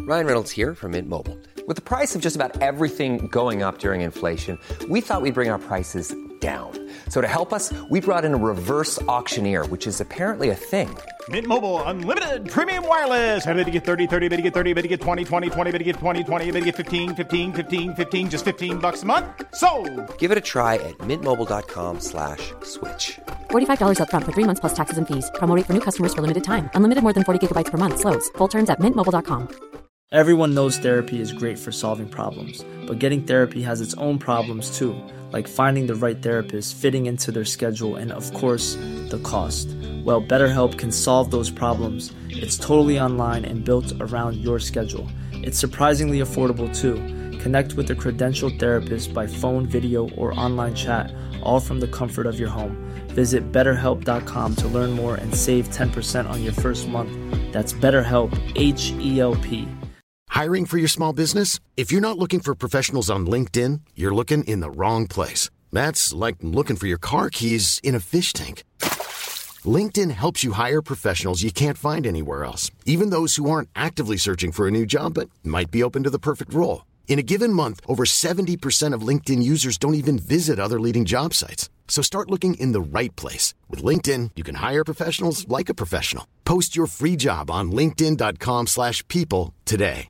Ryan Reynolds here from Mint Mobile. With the price of just about everything going up during inflation, we thought we'd bring our prices down. So to help us, we brought in a reverse auctioneer, which is apparently a thing. Mint Mobile Unlimited Premium Wireless. How to get 30, 30, bit to get 30, bit to get 20, 20, 20, bit to get 20, 20, bit to get 15, 15, 15, 15, just $15 a month? Sold! Give it a try at mintmobile.com/switch. $45 up front for 3 months plus taxes and fees. Promo rate for new customers for limited time. Unlimited more than 40 gigabytes per month. Slows full terms at mintmobile.com. Everyone knows therapy is great for solving problems, but getting therapy has its own problems too, like finding the right therapist, fitting into their schedule, and of course, the cost. Well, BetterHelp can solve those problems. It's totally online and built around your schedule. It's surprisingly affordable too. Connect with a credentialed therapist by phone, video, or online chat, all from the comfort of your home. Visit BetterHelp.com to learn more and save 10% on your first month. That's BetterHelp, H-E-L-P. Hiring for your small business? If you're not looking for professionals on LinkedIn, you're looking in the wrong place. That's like looking for your car keys in a fish tank. LinkedIn helps you hire professionals you can't find anywhere else, even those who aren't actively searching for a new job but might be open to the perfect role. In a given month, over 70% of LinkedIn users don't even visit other leading job sites. So start looking in the right place. With LinkedIn, you can hire professionals like a professional. Post your free job on linkedin.com/people today.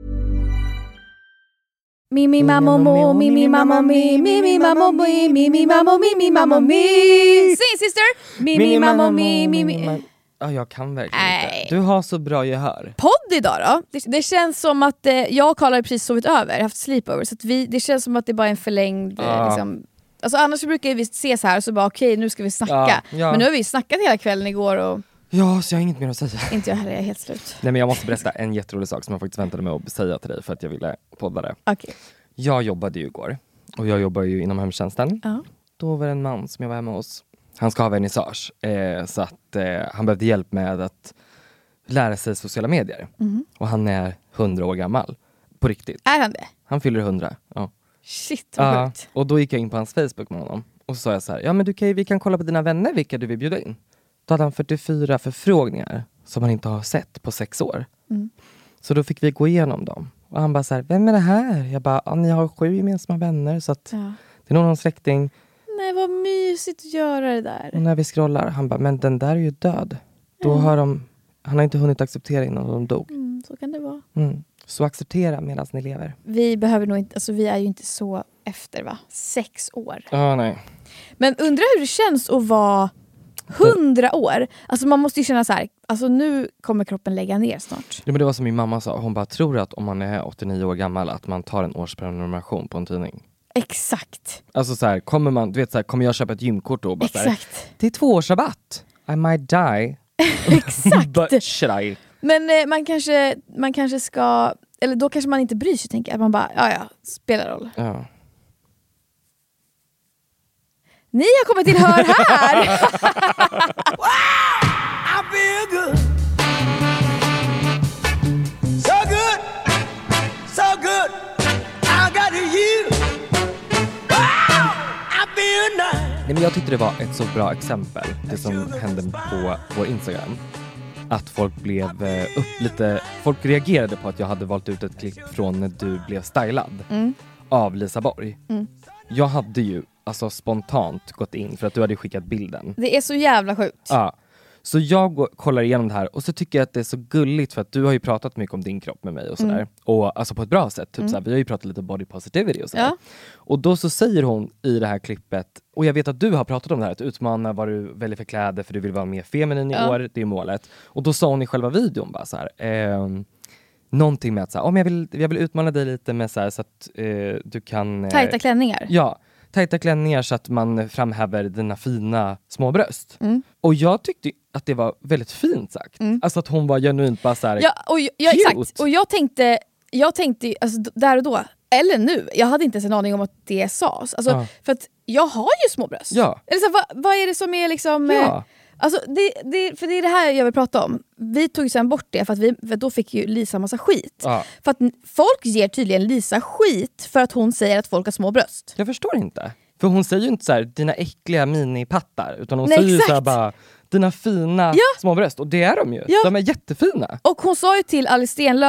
Mimi mamma mo, Mimi mamma mi, Mimi mamma mi, Mimi mamma mi, Mimi mamma mi. Sing sister! Mimi mamma mi, Mimi. Ja, jag kan verkligen inte. Du har så bra gehör. Podd idag då? Det känns som att jag och Karl har precis sovit över, haft sleepover. Så att det känns som att det bara är en förlängd... Liksom, alltså annars brukar vi ses här och så bara okej, nu ska vi snacka. Men nu har vi snackat hela kvällen igår och... Ja, så jag har inget mer att säga. Inte jag heller, jag är helt slut. Nej, men jag måste berätta en jätterolig sak som jag faktiskt väntade mig att säga till dig för att jag ville podda det. Okay. Jag jobbade ju igår och jag jobbar ju inom hemtjänsten. Då var det en man som jag var hemma hos. Han ska ha vernissage så att han behövde hjälp med att lära sig sociala medier. Och han är 100 år gammal. På riktigt. Är han det? Han fyller 100, ja. Shit, vad sjukt. Och då gick jag in på hans Facebook med honom. Och så sa jag så här, ja men vi kan kolla på dina vänner vilka du vill bjuda in. Då hade han 44 förfrågningar som han inte har sett på 6 år. Så då fick vi gå igenom dem. Och han bara så här, vem är det här? Jag bara, ni har 7 gemensamma vänner så att det är någon släkting. Nej, vad mysigt att göra det där. Och när vi scrollar, han bara, men den där är ju död. Då har han har inte hunnit acceptera innan de dog. Så kan det vara. Så acceptera medan ni lever. Vi behöver nog inte, alltså vi är ju inte så efter 6 år. Nej. Men undrar hur det känns att vara 100 år. Alltså man måste ju känna så här, alltså nu kommer kroppen lägga ner snart. Ja, men det var som min mamma sa, hon bara tror att om man är 89 år gammal att man tar en årsprenumeration på en tidning. Exakt. Alltså så här, kommer man, du vet så här, kommer jag köpa ett gymkort då? Bara exakt. Så här, det är 2 års rabatt. I might die. Exakt. But should I? Men man kanske ska, eller då kanske man inte bryr sig, tänker att man bara, ja, spelar roll. Ja. Ni har kommit till Hör här! Wow! I feel good. So good. So good. I got you. Wow! I feel nice. Nej, men jag tyckte det var ett så bra exempel, det som hände på vår Instagram. Att folk blev folk reagerade på att jag hade valt ut ett klipp från när du blev stylad av Lisa Borg. Jag hade ju alltså spontant gått in för att du hade skickat bilden. Det är så jävla sjukt. Ja. Så jag kollar igenom det här och så tycker jag att det är så gulligt för att du har ju pratat mycket om din kropp med mig och sådär. Och alltså på ett bra sätt. Typ såhär, vi har ju pratat lite body positivity och sådär. Ja. Och då så säger hon i det här klippet, och jag vet att du har pratat om det här, att utmana vad du väljer för kläder för du vill vara mer feminin i år, det är målet. Och då sa hon i själva videon bara så här, någonting med att så här, jag vill utmana dig lite med så här, så att du kan... tajta klänningar. Ja, tajta klänningar så att man framhäver dina fina små bröst. Och jag tyckte att det var väldigt fint sagt. Alltså att hon var genuint bara så här, ja, och exakt. Och jag tänkte alltså, där och då, eller nu, jag hade inte ens en aning om att det sades. Alltså, för att jag har ju små bröst. Ja. Eller så, vad är det som är liksom... Alltså, för det är det här jag vill prata om. Vi tog sen bort det för då fick ju Lisa massa skit. För att folk ger tydligen Lisa skit för att hon säger att folk har små bröst. Jag förstår inte. För hon säger ju inte så här, dina äckliga minipattar, utan hon säger ju så här bara, dina fina små bröst. Och det är de ju. De är jättefina. Och hon sa ju till Alice Stenlöf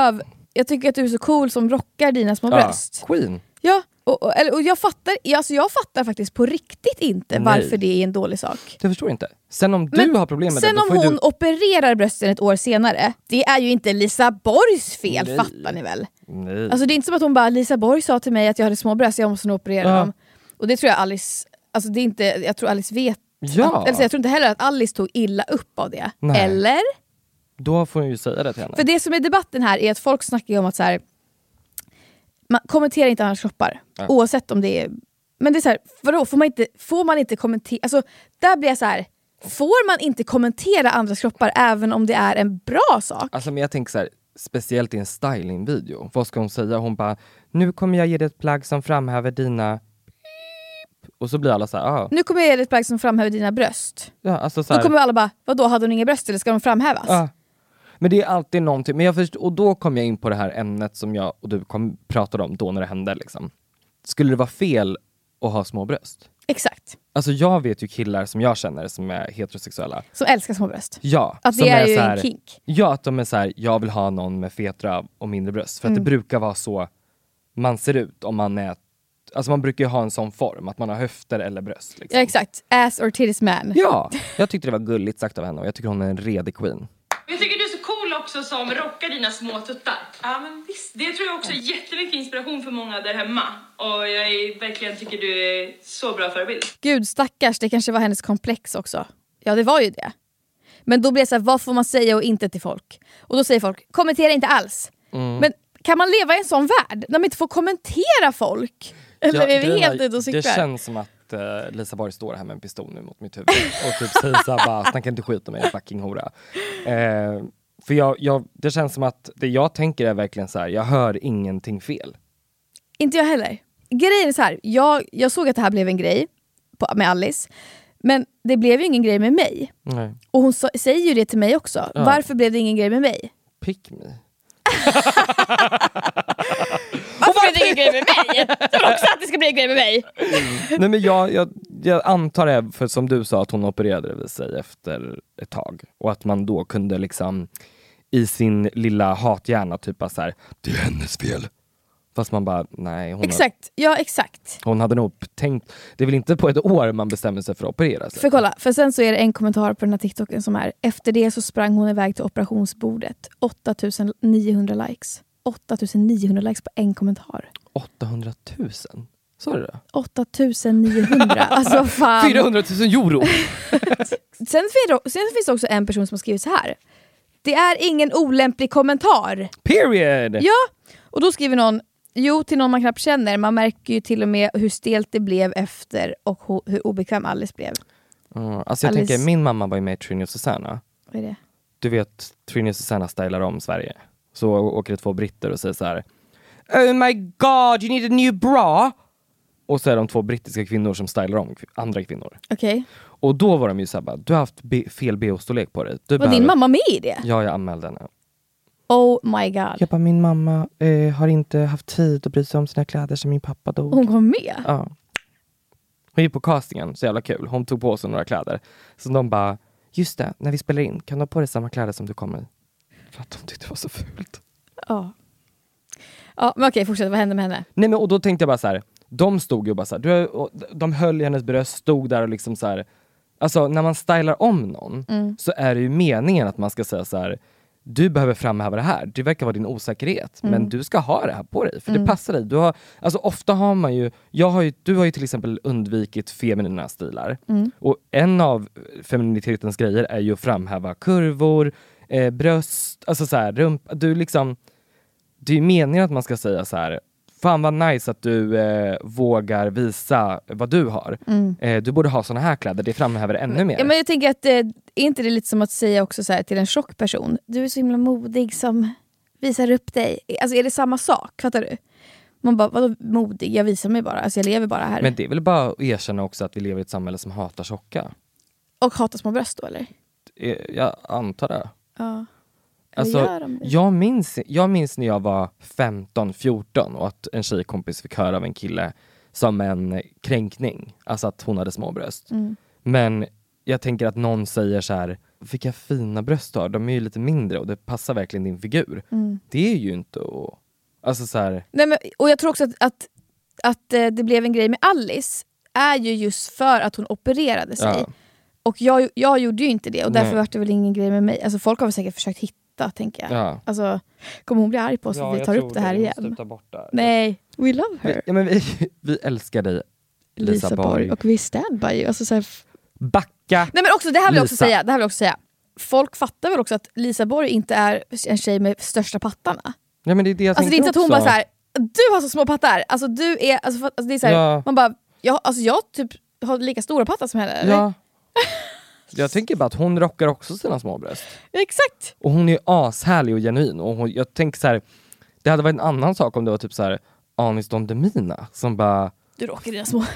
jag tycker att du är så cool som rockar dina små bröst. Queen. Ja, och jag fattar faktiskt på riktigt inte varför det är en dålig sak. Jag förstår inte. Sen om du har problem med det, sen om hon opererar brösten ett år senare, det är ju inte Lisa Borgs fel, fattar ni väl? Nej. Alltså det är inte som att hon bara, Lisa Borg sa till mig att jag hade små bröst, jag måste nog operera dem. Och det tror jag Alice, alltså det är inte, jag tror Alice vet. Ja. Jag tror inte heller att Alice tog illa upp av det. Nej. Eller? Då får hon ju säga det till henne. För det som är debatten här är att folk snackar om att så här, man kommenterar inte andras kroppar. Oavsett om det är... Men det är så här, vadå? Får man inte kommentera... Alltså, där blir jag så här... Får man inte kommentera andras kroppar även om det är en bra sak? Alltså men jag tänker så här, speciellt i en stylingvideo. Vad ska hon säga? Hon bara, nu kommer jag ge dig ett plagg som framhäver dina... Och så blir alla så här, nu kommer jag ge dig ett plagg som framhäver dina bröst. Ja, alltså så här... Då kommer alla bara, vadå, hade hon inga bröst eller ska de framhävas? Men det är alltid någonting. Men och då kom jag in på det här ämnet som jag och du pratade om då när det hände. Liksom. Skulle det vara fel att ha små bröst? Exakt. Alltså jag vet ju killar som jag känner som är heterosexuella. Som älskar små bröst. Ja. Att det är ju en kink. Ja, att de är så här, jag vill ha någon med fetra och mindre bröst. För att det brukar vara så man ser ut om man är... Alltså man brukar ju ha en sån form, att man har höfter eller bröst. Liksom. Ja, exakt. Ass or titties man. Ja, jag tyckte det var gulligt sagt av henne och jag tycker hon är en redig queen. Jag tycker du är så cool också som rockar dina små tuttar. Ja, men visst. Det tror jag också är jättemycket inspiration för många där hemma. Och jag verkligen tycker du är så bra förebild. Gud, stackars. Det kanske var hennes komplex också. Ja, det var ju det. Men då blir det så här, vad får man säga och inte till folk? Och då säger folk, kommentera inte alls. Men kan man leva i en sån värld när man inte får kommentera folk? Eller är vi helt ute och cyklar? Det känns som att Lisa Borg står här med en pistol nu mot mitt huvud och typ säger såhär bara, snacka inte skit om mig, fucking hora. För det känns som att det jag tänker är verkligen så här, jag hör ingenting fel. Inte jag heller. Grejen är så här, jag såg att det här blev en grej med Alice, men det blev ju ingen grej med mig. Nej. Och hon säger ju det till mig också. Ja. Varför blev det ingen grej med mig? Pick me. Varför blir det ingen grej med mig? Jag vill också att det ska bli en grej med mig. Nej, men jag antar det, för som du sa, att hon opererade vid sig efter ett tag. Och att man då kunde liksom i sin lilla hathjärna typ så här, det är hennes fel. Fast man bara, nej. Exakt. Hon hade nog tänkt, det är väl inte på ett år man bestämmer sig för att operera sig. För kolla, för sen så är det en kommentar på den här TikToken som är, efter det så sprang hon iväg till operationsbordet. 8900 likes. 8900 likes på en kommentar. 800 000? Sa du det? 8900. Alltså fan. 400 000 euro. Sen finns det också en person som har skrivit så här. Det är ingen olämplig kommentar. Period! Ja, och då skriver någon, till någon man knappt känner. Man märker ju till och med hur stelt det blev efter och hur obekväm Alice blev. Alltså jag tänker, min mamma var ju med i Trini och Susanna. Vad är det? Du vet, Trini och Susanna stylar om Sverige. Så åker det 2 britter och säger så här: oh my god, you need a new bra. Och så är de 2 brittiska kvinnor som stylar om andra kvinnor. Okej. Och då var de ju såhär, du har haft fel BH-storlek på dig. Var din mamma med i det? Ja, jag anmälde henne. Oh my god. Jag bara, min mamma har inte haft tid att bry sig om sina kläder som min pappa dog. Hon kom med? Ja. Hon gick på castingen, så jävla kul. Hon tog på sig några kläder. Så de bara, just det, när vi spelar in, kan du ha på dig samma kläder som du kom i? För att de tyckte det var så fult. Ja. Ja, men okej, fortsätt. Vad hände med henne? Nej, men och då tänkte jag bara så här, de stod ju bara så här, de höll i hennes bröst, stod där och liksom så här. Alltså när man stylar om någon så är det ju meningen att man ska säga så här, du behöver framhäva det här. Det verkar vara din osäkerhet, men du ska ha det här på dig för det passar dig. Du har, alltså ofta har man ju, du har ju till exempel undvikit feminina stilar. Och en av femininitetens grejer är ju att framhäva kurvor, bröst, alltså så här, rumpa, du liksom, det är ju meningen att man ska säga så här, fan vad nice att du vågar visa vad du har. Du borde ha såna här kläder, det framhäver ännu mer. Ja, men jag tänker att är inte det lite som att säga också så här till en tjock person, du är så himla modig som visar upp dig. Alltså är det samma sak, fattar du? Man bara, vadå modig? Jag visar mig bara, alltså jag lever bara här. Men det är väl bara att erkänna också att vi lever i ett samhälle som hatar tjocka. Och hatar små bröst då, eller? Jag antar det. Ja. Alltså, jag minns när jag var 15-14 och att en tjejkompis fick höra av en kille som en kränkning. Alltså att hon hade små bröst. Men jag tänker att någon säger så här, vilka fina bröst du har. De är ju lite mindre och det passar verkligen din figur. Det är ju inte alltså så här... Nej, men, och jag tror också att det blev en grej med Alice är ju just för att hon opererade sig. Ja. Och jag gjorde ju inte det och därför var det väl ingen grej med mig. Alltså folk har väl säkert försökt hitta, tänker jag. Ja. Alltså, kommer hon bli arg på oss att vi tar upp det här igen? Nej, we love her. Ja, men vi älskar dig, Lisa Borg. Och vi stand by you. Alltså, så här... Backa. Nej, men också, det här vill jag också säga. Folk fattar väl också att Lisa Borg inte är en tjej med största pattarna. Ja, men det är det jag alltså, det är inte att hon bara så här, du har så små pattar. Alltså du är, alltså det är så här, man bara, jag typ har lika stora pattar som henne. Eller? Ja. Jag tänker bara att hon rockar också sina små bröst. Exakt. Och hon är ashärlig och genuin. Och jag tänker så här, det hade varit en annan sak om det var typ så här Anis Don Demina som bara... Du rockar dina små.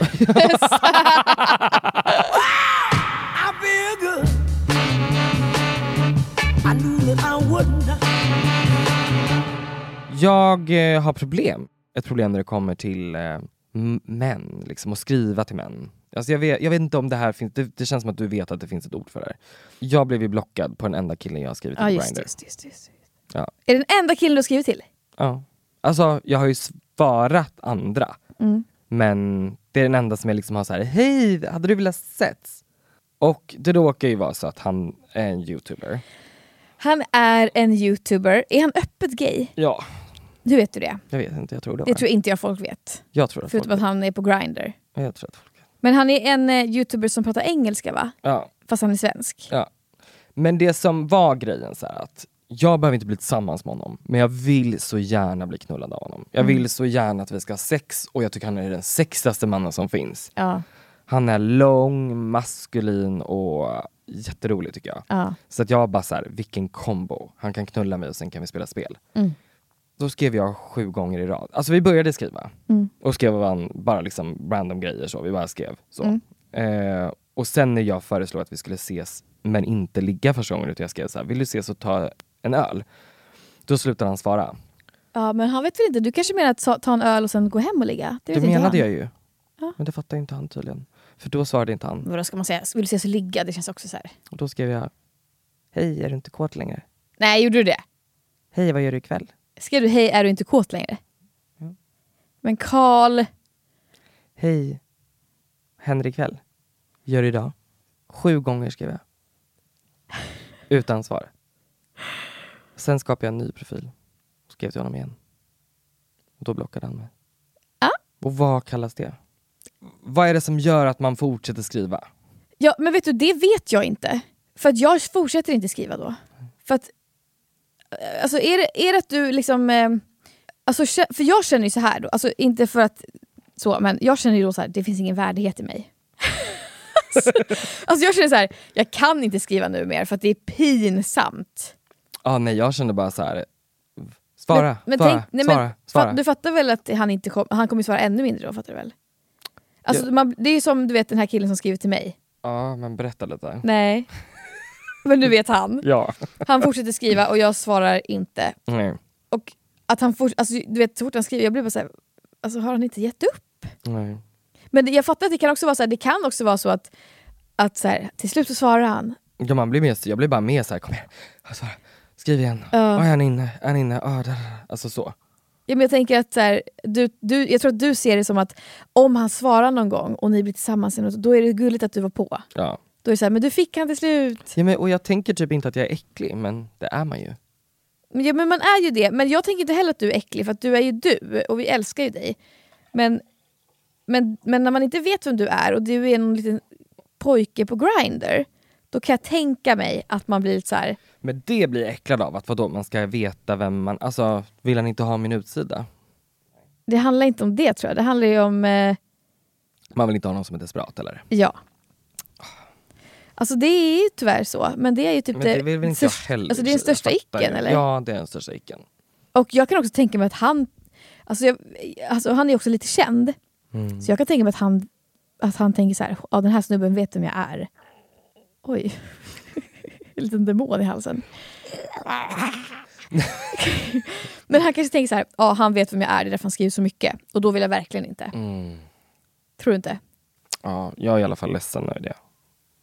Jag har problem. Ett problem när det kommer till män. Liksom, och skriva till män. Alltså jag vet inte om det här finns... Det känns som att du vet att det finns ett ord för det här. Jag blev ju blockad på den enda killen jag har skrivit till på Grindr. Just. Ja. Är det den enda killen du har skrivit till? Ja. Alltså jag har ju svarat andra. Men det är den enda som jag liksom har så här: hej, hade du velat setts? Och det råkar ju vara så att han är en YouTuber. Han är en YouTuber. Är han öppet gay? Ja. Hur vet du det? Jag vet inte, jag tror det. Det tror inte jag folk vet. Jag tror att förutom folk att han är på Grindr. Jag tror att folk vet. Men han är en YouTuber som pratar engelska, va? Ja. Fast han är svensk. Ja. Men det som var grejen så här att jag behöver inte bli tillsammans med honom, men jag vill så gärna bli knullad av honom. Jag vill så gärna att vi ska ha sex, och jag tycker han är den sexigaste mannen som finns. Ja. Han är lång, maskulin och jätterolig tycker jag. Ja. Så att jag bara så här, vilken kombo. Han kan knulla mig och sen kan vi spela spel. Då skrev jag 7 gånger i rad. Alltså vi började skriva. Och skrev bara liksom random grejer så. Vi bara skrev så. Och sen när jag föreslog att vi skulle ses men inte ligga första gången, utan jag skrev så här: vill du ses och ta en öl? Då slutade han svara. Ja, men han vet väl inte. Du kanske menar att ta en öl och sen gå hem och ligga? Det menade jag ju. Ja. Men det fattar inte han tydligen. För då svarade inte han. Vad ska man säga? Vill du ses och ligga? Det känns också så här. Och då skrev jag: hej, är du inte kåt längre? Nej, gjorde du det? Hej, vad gör du ikväll? Skrev du: hej, är du inte kåt längre? Ja. Men Karl... Hej, händer ikväll? Gör det idag? 7 gånger skrev jag. Utan svar. Sen skapade jag en ny profil. Och skrev till honom igen. Och då blockade han mig. Ja. Och vad kallas det? Vad är det som gör att man fortsätter skriva? Ja, men vet du, det vet jag inte. För att jag fortsätter inte skriva då. För att... Alltså är det att du liksom... Alltså, för jag känner ju så här då. Alltså inte för att... Så, men jag känner ju då så här: det finns ingen värdighet i mig. Alltså jag känner så här: jag kan inte skriva nu mer för att det är pinsamt. Nej, jag känner bara så här: svara. Du fattar väl att han kommer svara ännu mindre då, fattar du väl? Alltså det är ju som du vet den här killen som skriver till mig. Ja, men berätta lite. Nej. Men du vet han. Ja. Han fortsätter skriva och jag svarar inte. Nej. Och att han alltså du vet, så fort han skriver, jag blir bara så här: alltså har han inte gett upp? Nej. Men jag fattar att det kan också vara så här, det kan också vara så att så här, till slut så svarar han. Ja, jag blir bara med så här: kom igen. Alltså, skriv igen. Är han inne? Alltså så. Ja, men jag tänker att så här, jag tror att du ser det som att om han svarar någon gång och ni blir tillsammans, då är det gulligt att du var på. Ja. Då är det så här: men du fick han till slut. Ja, och jag tänker typ inte att jag är äcklig, men det är man ju. Ja, men man är ju det. Men jag tänker inte heller att du är äcklig, för att du är ju du och vi älskar ju dig. Men när man inte vet vem du är och du är någon liten pojke på Grindr, då kan jag tänka mig att man blir lite så här. Men det blir äcklad av att vadå, man ska veta vem man... Alltså, vill han inte ha min utsida? Det handlar inte om det, tror jag. Det handlar ju om... Man vill inte ha någon som är desperat, eller? Ja. Alltså det är ju tyvärr så. Men det är ju typ det vill väl inte jag heller. Alltså det är den största icken, eller? Ja, det är den största icken. Och jag kan också tänka mig att han... Alltså han är också lite känd. Så jag kan tänka mig att han tänker så här: ja, den här snubben vet vem jag är. Oj. En liten demon i halsen. Men han kanske tänker så här: ja, han vet vem jag är, det är därför han skriver så mycket. Och då vill jag verkligen inte. Tror du inte? Ja, jag är i alla fall ledsen med det.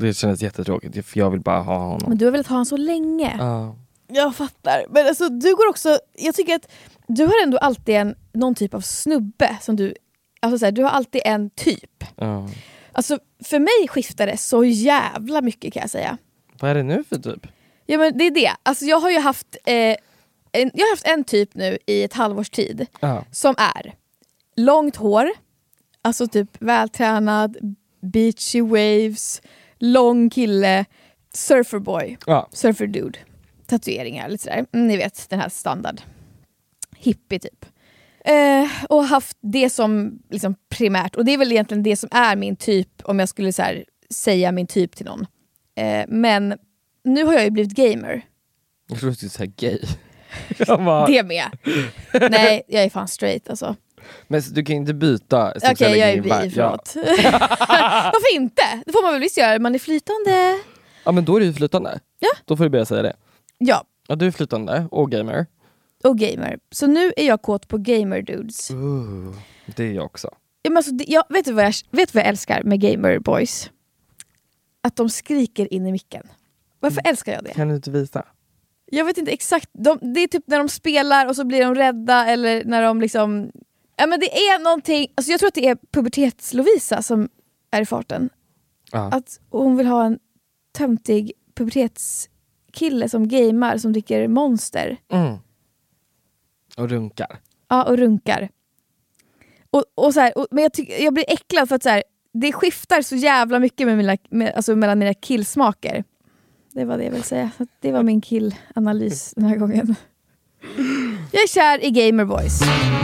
Det kändes jättetråkigt för jag vill bara ha honom. Men du har velat ha honom så länge. Ja. Jag fattar. Men alltså, du går också... Jag tycker att du har ändå alltid någon typ av snubbe som du... Alltså så här, du har alltid en typ. Alltså för mig skiftar det så jävla mycket kan jag säga. Vad är det nu för typ? Ja men det är det. Alltså jag har ju haft en typ nu i ett halvårs tid. Som är långt hår. Alltså typ vältränad, beachy waves, lång kille, surferboy, surferdude. Tatueringar, lite sådär. Ni vet, den här standard. Hippie typ. Och haft det som liksom primärt. Och det är väl egentligen det som är min typ om jag skulle så här, säga min typ till någon. Men nu har jag ju blivit gamer. Jag tror att du säger gay. Det med. Nej, jag är fan straight alltså. Men du kan inte byta. Okej, jag är bi, förlåt. Varför inte? Det får man väl visst göra, man är flytande. Ja, men då är du flytande. Ja. Då får du börja säga det. Ja. Ja, du är flytande och gamer. Och gamer. Så nu är jag kåt på gamer dudes. Det är jag också. Ja, men alltså, vet du vad jag älskar med gamer boys? Att de skriker in i micken. Varför älskar jag det? Kan du inte visa? Jag vet inte exakt. Det är typ när de spelar och så blir de rädda. Eller när de liksom... Ja, men det är någonting... Alltså jag tror att det är pubertets-Lovisa som är i farten. Att hon vill ha en töntig pubertetskille som gamer, som dricker Monster. Och runkar. Ja, och runkar. Och så här, men jag blir äcklad för att så här, det skiftar så jävla mycket mellan mina killsmaker. Det var det jag vill säga. Så det var min killanalys den här gången. Jag är kär i gamer boys.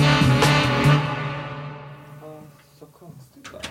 Så konstigt då.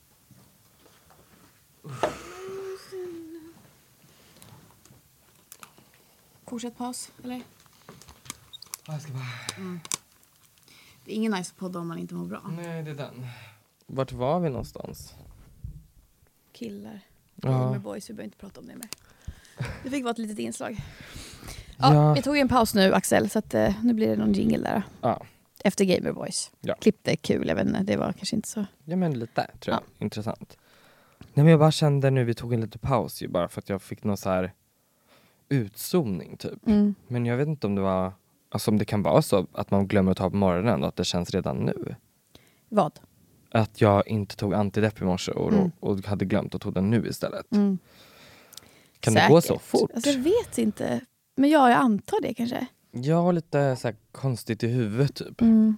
Fortsätt paus, eller? Jag ska bara... Det är ingen nice podd om man inte mår bra. Nej, det är den. Vart var vi någonstans? Killar. Gamer boys, vi behöver inte prata om det mer. Det fick vara ett litet inslag. Ja. Vi tog en paus nu, Axel, så att, nu blir det någon jingle där. Ja. Efter Gamer Boys. Ja. Klippte kul, jag vet inte, det var kanske inte så... Ja, men lite, tror jag. Intressant. Nej, men jag bara kände nu, vi tog en liten paus ju, bara för att jag fick någon så här utzoomning typ. Men jag vet inte om det var... Alltså om det kan vara så att man glömmer att ta på morgonen och att det känns redan nu. Vad? Att jag inte tog antidepp i morse och hade glömt och tog den nu istället. Kan Säkert. Det gå så fort? Alltså, jag vet inte. Men jag antar det kanske. Jag har lite så här konstigt i huvudet typ.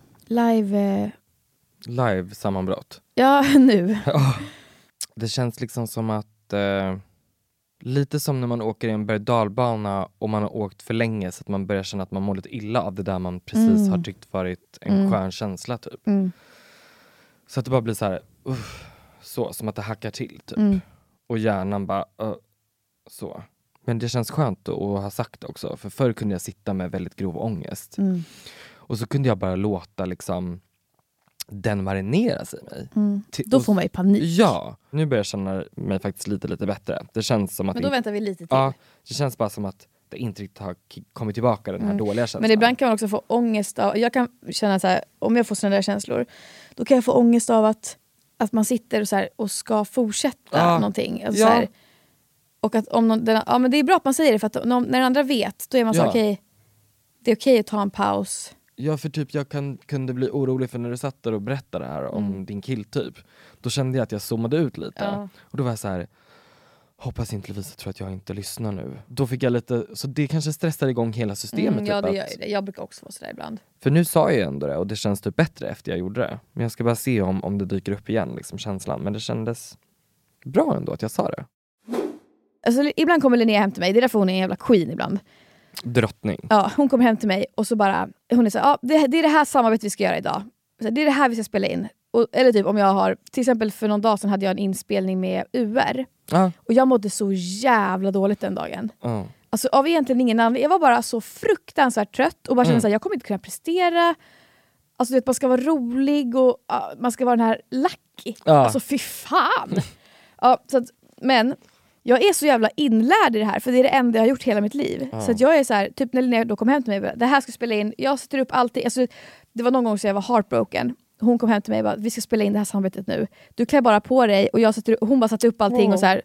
Live sammanbrott. Ja, nu. Det känns liksom som att lite som när man åker i en berg-dalbana och man har åkt för länge så att man börjar känna att man mår lite illa av det där man precis har tyckt varit en skön känsla typ. Så att det bara blir så här så som att det hackar till typ. Och hjärnan bara så. Men det känns skönt att ha sagt det också. För förr kunde jag sitta med väldigt grov ångest. Och så kunde jag bara låta liksom den marinera sig i mig. Då får man ju panik. Ja, nu börjar jag känna mig faktiskt lite bättre. Det känns som att... Men då väntar vi lite till. Ja, det känns bara som att det inte riktigt har kommit tillbaka, den här dåliga känslan. Men ibland kan man också få ångest av... Jag kan känna så här, om jag får sådana där känslor, då kan jag få ångest av att man sitter och, så här, och ska fortsätta någonting. Alltså så här, och att om någon, men det är bra att man säger det, för att när den andra vet, då är man så okej, det är okej att ta en paus. Ja, för typ jag kunde bli orolig för när du satt där och berättade det här om din killtyp. Då kände jag att jag zoomade ut lite. Och då var jag så här, hoppas inte Lovisa tror att jag inte lyssnar nu. Då fick jag lite, så det kanske stressar igång hela systemet. Ja, typ, det gör det. Jag brukar också få sådär ibland. För nu sa jag ändå det och det känns typ bättre efter jag gjorde det. Men jag ska bara se om det dyker upp igen, liksom, känslan. Men det kändes bra ändå att jag sa det. Alltså, ibland kommer Linnea hem till mig, det är därför hon är en jävla queen ibland. Drottning. Ja, hon kommer hem till mig och så bara, hon är så det är det här samarbetet vi ska göra idag. Så det är det här vi ska spela in. Eller typ om jag har, till exempel för någon dag sedan hade jag en inspelning med UR. Och jag mådde så jävla dåligt den dagen. Alltså av egentligen ingen anledning. Jag var bara så fruktansvärt trött och bara kände så här, jag kommer inte kunna prestera. Alltså du vet, man ska vara rolig och man ska vara den här lucky. Alltså fy fan. Så att, men jag är så jävla inlärd i det här, för det är det enda jag har gjort hela mitt liv. Så att jag är så här, typ när Linnea då kom hem till mig, det här ska spela in, jag sätter upp allting. Alltså, det var någon gång så jag var heartbroken. Hon kom hem till mig och bara, vi ska spela in det här samarbetet nu. Du klär bara på dig och hon bara satte upp allting och så här.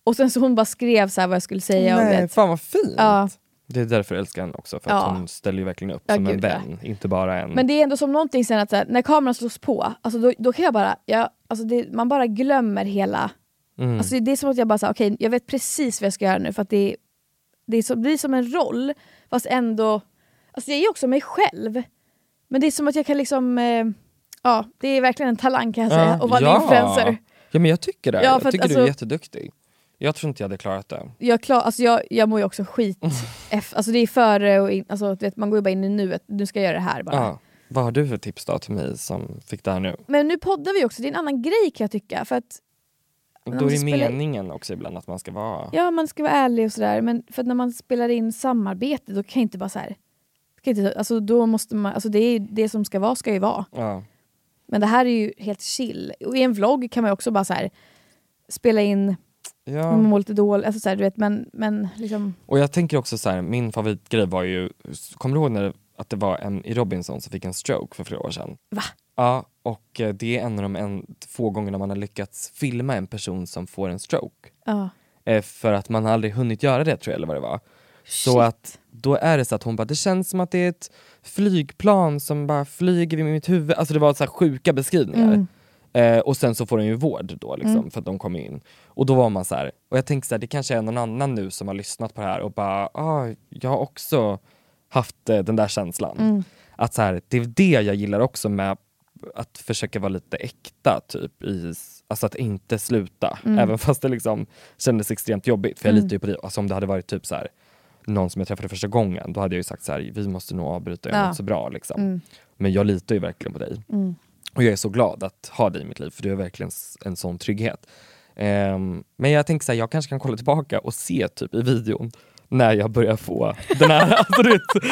Och sen så hon bara skrev så här vad jag skulle säga. Nej, fan vad fint. Ja. Det är därför jag älskar henne också. För att hon ställer ju verkligen upp som en vän. Inte bara en... Men det är ändå som någonting sen att så här, när kameran slås på, alltså då kan jag bara... man bara glömmer hela... Alltså det är som att jag bara säger okej, jag vet precis vad jag ska göra nu. För att det blir som en roll. Fast ändå... Alltså jag är också mig själv. Men det är som att jag kan liksom... det är verkligen en talang kan jag säga. Och vara en influencer. Ja, men jag tycker det. Ja, jag tycker du är jätteduktig. Jag tror inte jag hade klarat det. Jag mår ju också skit. Alltså det är före och alltså, vet, man går ju bara in i nuet. Nu ska jag göra det här bara. Ja. Vad har du för tips då till mig som fick det här nu? Men nu poddar vi också. Det är en annan grej kan jag tycka. För att då är det meningen också ibland att man ska vara... Ja, man ska vara ärlig och sådär. Men för att när man spelar in samarbete då kan jag inte bara så här... Alltså då måste man... Alltså det är det som ska ju vara. Ja. Men det här är ju helt chill. Och i en vlogg kan man också bara så här spela in... Ja. Man mår lite dåligt, alltså så här, du vet, men liksom... Och jag tänker också så här, min favoritgrej var ju, kommer du ihåg att det var en i Robinson som fick en stroke för flera år sedan? Va? Ja, och det är en av de få gångerna man har lyckats filma en person som får en stroke. Ja. För att man aldrig hunnit göra det, tror jag, eller vad det var. Så att då är det så att hon bara, det känns som att det är ett flygplan som bara flyger vid mitt huvud. Alltså det var så här sjuka beskrivningar. Och sen så får den ju vård då liksom, för att de kommer in. Och då var man så här, och jag tänker så här, det kanske är någon annan nu som har lyssnat på det här och bara, jag har också haft den där känslan. Att så här, det är det jag gillar också med att försöka vara lite äkta typ alltså att inte sluta. Även fast det liksom kändes extremt jobbigt, för jag litar ju på det. Alltså om det hade varit typ så här, någon som jag träffade första gången, då hade jag ju sagt så här, vi måste nog avbryta, jag mår så bra liksom. Men jag litar ju verkligen på dig. Och jag är så glad att ha dig i mitt liv, för du är verkligen en sån trygghet. Men jag tänker så här, jag kanske kan kolla tillbaka och se typ i videon när jag börjar få den här, alltså,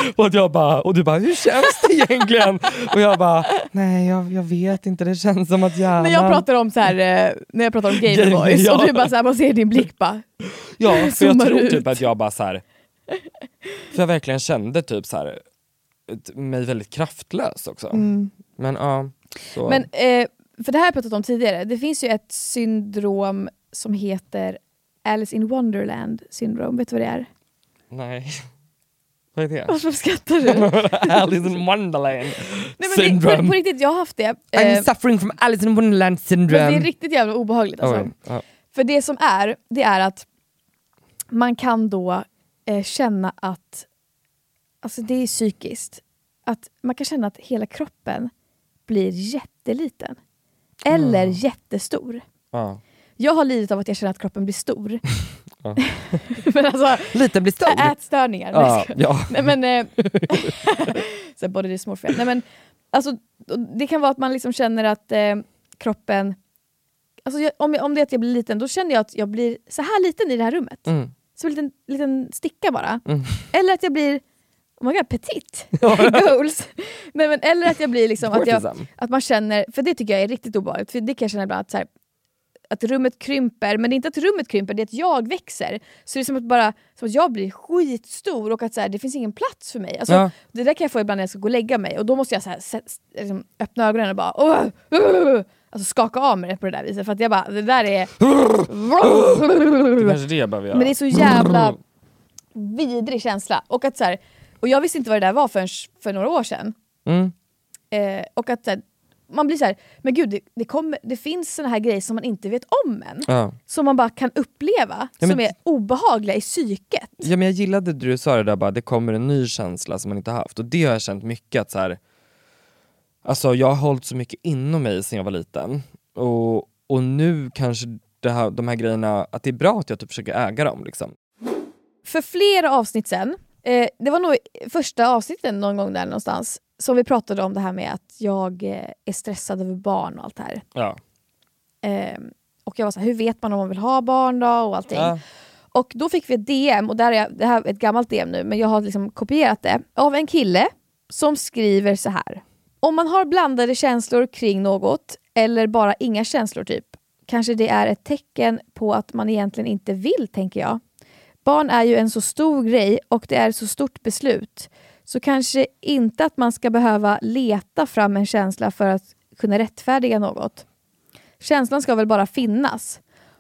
och du bara, hur känns det egentligen? Och jag bara, nej jag vet inte, det känns som att hjärnan... När jag pratar om så här, när jag pratar om Game Boys och du bara så här, man ser din blick bara. Ja, för jag tror typ att jag bara så här, för jag verkligen kände typ så här mig väldigt kraftlös också. Men ja. Så. Men för det här har jag pratat om tidigare. Det finns ju ett syndrom som heter Alice in Wonderland syndrom. Vet du vad det är? Nej. Vad är det? Varför skrattar du? Alice in Wonderland syndrome. På riktigt, jag har haft det. I'm suffering from Alice in Wonderland syndrome. Men det är riktigt jävla obehagligt. Alltså. För det som är, det är att man kan då känna att, alltså det är psykiskt, att man kan känna att hela kroppen blir jätteliten. Eller jättestor. Jag har lidit av att jag känner att kroppen blir stor. Men alltså, lite blir stor. Ätstörningar. Nej, men så body dysmorphia. Nej, men alltså, det kan vara att man liksom känner att kroppen, alltså om det är att jag blir liten, då känner jag att jag blir så här liten i det här rummet. Så en liten sticka bara. Eller att jag blir petit. Goals. Nej, men, eller att jag blir liksom att man känner, för det tycker jag är riktigt obehagligt, för det kan jag känna ibland att så här, att rummet krymper, men det är inte att rummet krymper, det är att jag växer. Så det är som att jag blir skitstor och att så här, det finns ingen plats för mig. Alltså, det där kan jag få ibland när jag ska gå och lägga mig, och då måste jag så här, liksom, öppna ögonen och bara alltså skaka av mig på det där viset, för att jag bara, det där är det kanske det jag behöver göra. Men det är så jävla vidrig känsla. Och att så här, och jag visste inte vad det där var för några år sedan. Och att så här, man blir så här, men gud, det finns såna här grejer som man inte vet om än. Som man bara kan uppleva, som är obehagliga i psyket. Ja, men jag gillade det du sa det där, bara, det kommer en ny känsla som man inte har haft. Och det har jag känt mycket att så här, alltså jag har hållit så mycket inom mig sedan jag var liten. Och nu kanske de här grejerna, att det är bra att jag typ försöker äga dem liksom. För flera avsnitt sen, det var nog första avsnitten någon gång där någonstans, som vi pratade om det här med att jag är stressad över barn och allt det här. Och jag var så här, hur vet man om man vill ha barn då och allting. Och då fick vi ett DM, och det här är ett gammalt DM nu, men jag har liksom kopierat det, av en kille som skriver så här: om man har blandade känslor kring något, eller bara inga känslor typ, kanske det är ett tecken på att man egentligen inte vill, tänker jag. Barn är ju en så stor grej och det är så stort beslut. Så kanske inte att man ska behöva leta fram en känsla för att kunna rättfärdiga något. Känslan ska väl bara finnas.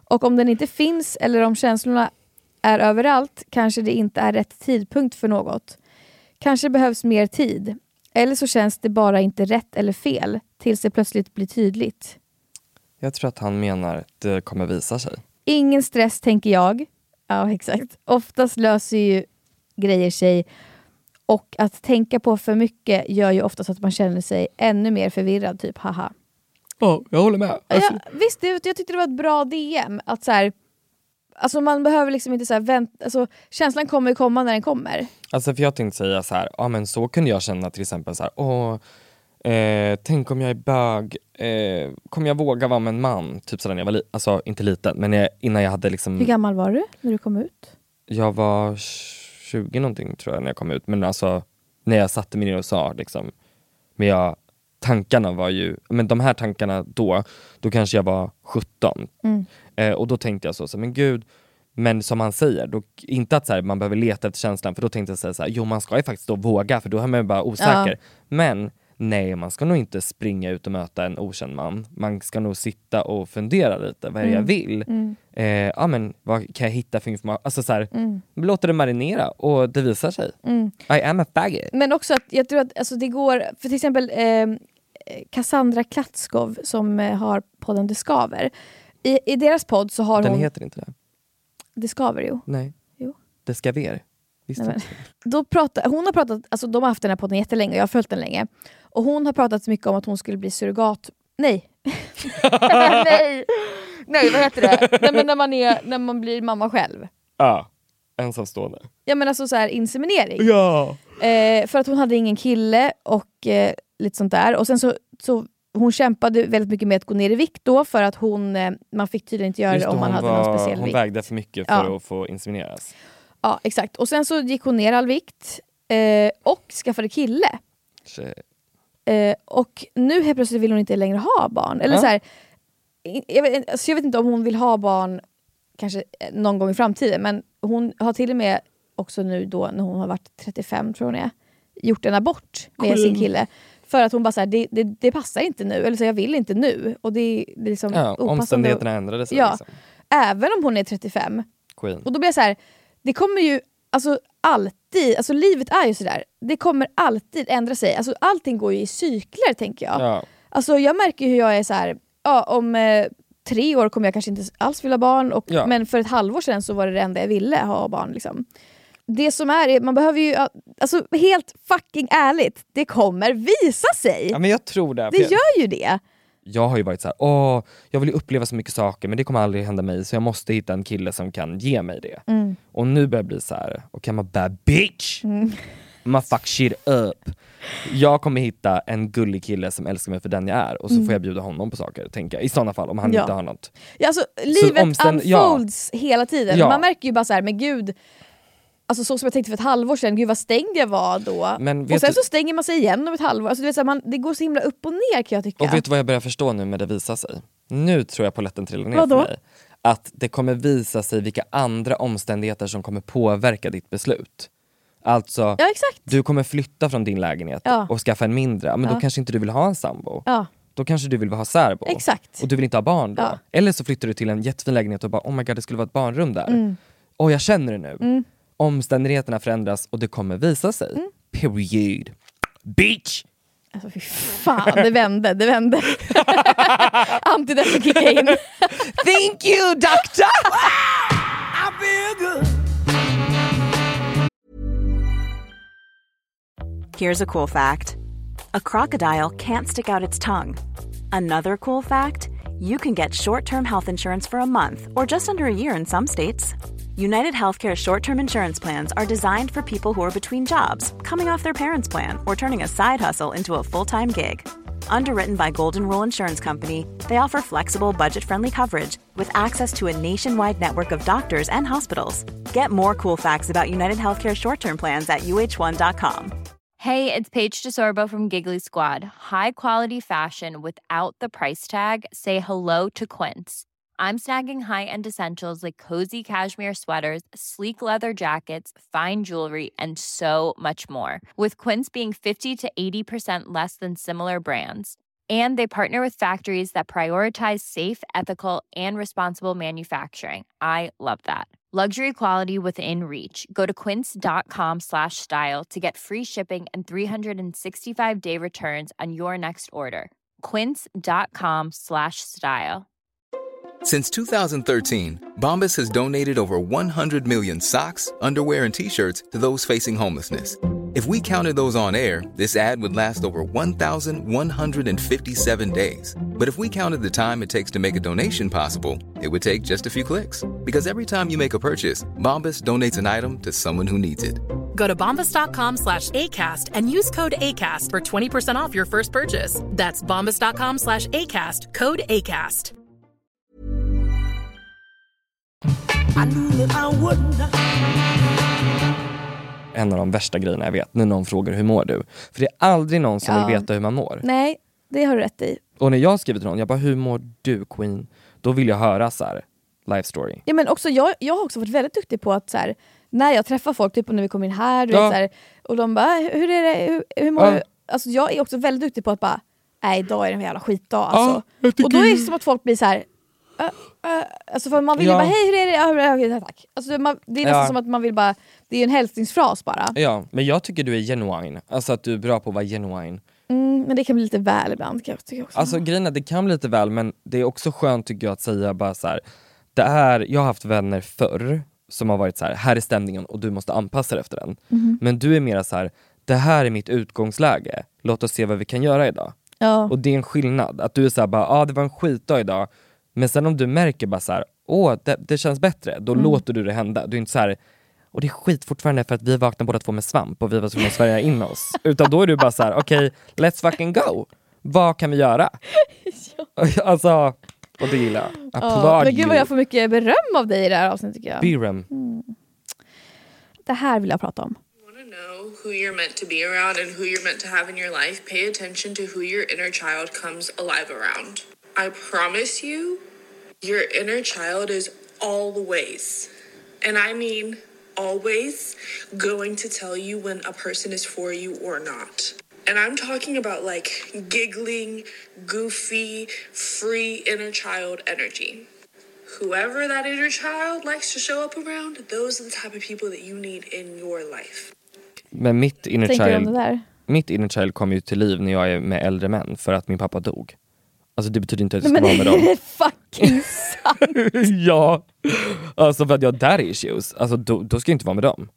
Och om den inte finns eller om känslorna är överallt kanske det inte är rätt tidpunkt för något. Kanske behövs mer tid. Eller så känns det bara inte rätt eller fel tills det plötsligt blir tydligt. Jag tror att han menar att det kommer visa sig. Ingen stress tänker jag. Ja, exakt. Oftast löser ju grejer sig. Och att tänka på för mycket gör ju oftast att man känner sig ännu mer förvirrad. Typ, haha. Ja, jag håller med. Alltså... Ja, visst, jag tyckte det var ett bra DM. Att så här, alltså man behöver liksom inte så här vänta. Alltså, känslan kommer ju komma när den kommer. Alltså för jag tänkte säga så här, ja men så kunde jag känna till exempel så här, tänk om jag är bög, kommer jag våga vara med en man? Typ sådär när jag var alltså inte liten, men innan jag hade liksom... Hur gammal var du när du kom ut? Jag var 20 någonting tror jag när jag kom ut, men alltså när jag satte mig ner och sa liksom, men tankarna var ju, men de här tankarna då kanske jag var 17. Och då tänkte jag så, men gud, men som han säger, då, inte att så här, man behöver leta efter känslan, för då tänkte jag så här, jo man ska ju faktiskt då våga, för då är man bara osäker. Men nej, man ska nog inte springa ut och möta en okänd man. Man ska nog sitta och fundera lite, vad är det jag vill? Ja men vad kan jag hitta för information? Alltså så här, låter det marinera och det visar sig. I am a faggot. Men också att jag tror att alltså, det går, för till exempel Cassandra Klatskov som har podden Det Skaver. I deras podd så har Den hon... heter inte det. Det Skaver, jo. Nej. Jo. Det Skaver. Visst inte. Hon har pratat, alltså de har haft den här podden jättelänge och jag har följt den länge. Och hon har pratat så mycket om att hon skulle bli surrogat. Nej. Nej, vad heter det? Nej, men när man blir mamma själv. Ja, ensamstående. Ja men alltså så här inseminering. Ja. För att hon hade ingen kille och lite sånt där. Och sen så hon kämpade väldigt mycket med att gå ner i vikt då, för att man fick tydligen inte göra det om man hade någon speciell vikt. Hon vägde för mycket för att få insemineras. Ja, exakt. Och sen så gick hon ner all vikt och skaffade kille. Och nu helt plötsligt vill hon inte längre ha barn. Eller så här, jag vet inte om hon vill ha barn kanske någon gång i framtiden, men hon har till och med också nu då när hon har varit 35 tror jag gjort en abort med sin kille. För att hon bara såhär, det passar inte nu. Eller så jag vill inte nu. Och det är liksom omständigheterna ändrade sig. Ja, liksom. Även om hon är 35. Queen. Och då blir jag så här, det kommer ju alltså alltid, alltså livet är ju sådär. Det kommer alltid ändra sig. Alltså allting går ju i cykler tänker jag. Ja. Alltså jag märker hur jag är så här, om 3 år kommer jag kanske inte alls vilja ha barn. Men för ett halvår sedan så var det enda jag ville ha barn liksom. Det som är, man behöver ju, alltså helt fucking ärligt, det kommer visa sig. Ja, men jag tror det. Det gör ju det. Jag har ju varit så här, jag vill ju uppleva så mycket saker, men det kommer aldrig hända mig, så jag måste hitta en kille som kan ge mig det. Och nu börjar jag bli så här, okej, I'm a bad bitch. Man fuck shit up. Jag kommer hitta en gullig kille som älskar mig för den jag är, och så får jag bjuda honom på saker, tänker jag. I sådana fall, om han inte har något. Ja, alltså, livet unfolds hela tiden. Man märker ju bara så här, men gud, alltså så som jag tänkte för ett halvår sedan, gud vad stängd jag var då. Och sen så stänger man sig igen om ett halvår. Alltså, det går så himla upp och ner kan jag tycka. Och vet du vad jag börjar förstå nu med det visar sig? Nu tror jag polletten trillar ner för mig. Att det kommer visa sig vilka andra omständigheter som kommer påverka ditt beslut. Alltså, du kommer flytta från din lägenhet och skaffa en mindre. Men då kanske inte du vill ha en sambo. Då kanske du vill ha särbo. Exakt. Och du vill inte ha barn då. Eller så flyttar du till en jättefin lägenhet och bara, oh my god, det skulle vara ett barnrum där. Och jag känner det nu. Omständigheterna förändras och det kommer visa sig. Period. Bitch! Alltså fy fan, det vände. Antidepp kickade in. Thank you, doctor! I feel good. Here's a cool fact. A crocodile can't stick out its tongue. Another cool fact, you can get short-term health insurance for a month or just under a year in some states. United Healthcare short-term insurance plans are designed for people who are between jobs, coming off their parents' plan, or turning a side hustle into a full-time gig. Underwritten by Golden Rule Insurance Company, they offer flexible, budget-friendly coverage with access to a nationwide network of doctors and hospitals. Get more cool facts about United Healthcare short-term plans at uh1.com. Hey, it's Paige DeSorbo from Giggly Squad. High quality fashion without the price tag. Say hello to Quince. I'm snagging high-end essentials like cozy cashmere sweaters, sleek leather jackets, fine jewelry, and so much more. With Quince being 50 to 80% less than similar brands. And they partner with factories that prioritize safe, ethical, and responsible manufacturing. I love that. Luxury quality within reach. Go to quince.com/style to get free shipping and 365-day returns on your next order. Quince.com/style. Since 2013, Bombas has donated over 100 million socks, underwear, and T-shirts to those facing homelessness. If we counted those on air, this ad would last over 1,157 days. But if we counted the time it takes to make a donation possible, it would take just a few clicks. Because every time you make a purchase, Bombas donates an item to someone who needs it. Go to bombas.com/ACAST and use code ACAST for 20% off your first purchase. That's bombas.com/ACAST, code ACAST. En av de värsta grejerna jag vet, när någon frågar hur mår du? För det är aldrig någon som vill veta hur man mår. Nej, det har du rätt i. Och när jag skriver till någon, jag bara, hur mår du, Queen? Då vill jag höra så här, life story. Ja, men också, jag har också varit väldigt duktig på att så här, när jag träffar folk, typ när vi kommer in här, du vet, så här, och de bara, hur är det, hur mår du? Alltså jag är också väldigt duktig på att bara, nej, idag är det en jävla skitdag alltså. Och då är det som att folk blir så här. Alltså för man vill ju bara, hej, hur är det? Ja, tack. Alltså det är nästan som att man vill bara, det är en hälsningsfras bara. Ja, men jag tycker du är genuine. Alltså att du är bra på att vara genuine. Men det kan bli lite väl ibland, kan jag tycka också. Alltså grejen är, det kan bli lite väl, men det är också skönt tycker jag att säga bara så här. Jag har haft vänner förr som har varit så här är stämningen och du måste anpassa dig efter den. Men du är mera så här, det här är mitt utgångsläge. Låt oss se vad vi kan göra idag. Ja. Och det är en skillnad. Att du är så här bara, det var en skitdag idag. Men sen om du märker bara så här, det känns bättre, då låter du det hända. Du är inte så här, och det är skit fortfarande för att vi vaknade båda två med svamp och vi var tvungna att svärja in oss. Utan då är du bara så här, okej, let's fucking go. Vad kan vi göra? Alltså, och det gillar jag. Applaud men gud vad jag får mycket beröm av dig i det här avsnittet tycker jag. Beröm. Det här vill jag prata om. Know who you're meant to be around and who you're meant to have in your life, pay attention to who your inner child comes alive around. I promise you, your inner child is always, and I mean always, going to tell you when a person is for you or not. And I'm talking about like giggling, goofy, free inner child energy. Whoever that inner child likes to show up around, those are the type of people that you need in your life. Men mitt inner child kom ju till liv när jag är med äldre män för att min pappa dog. Alltså det betyder inte att jag ska vara med dem. Men det är fucking sant. Ja, alltså för att jag har daddy issues. Alltså då ska jag inte vara med dem.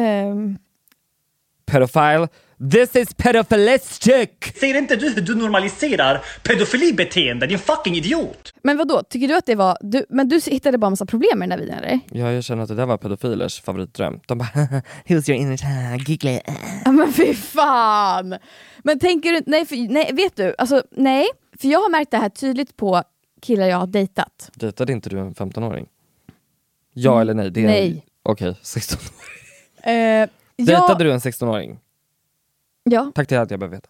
Pedophile. This is pedophilistic! Säger inte du normaliserar pedofilibeteende, din fucking idiot! Men vadå, tycker du att det var... Men du hittade bara en massa problem med den här videon, eller? Ja, jag känner att det där var pedofilers favoritdröm. De bara, who's your inner child? Giggly. Ja, men fy fan! Men tänker du... Nej, vet du? Alltså, nej. För jag har märkt det här tydligt på killar jag har dejtat. Dejtade inte du en 15-åring? Ja eller nej? Nej. Okej, 16-åring. Dejtade du en 16-åring? Ja. Tack till att jag behöver veta.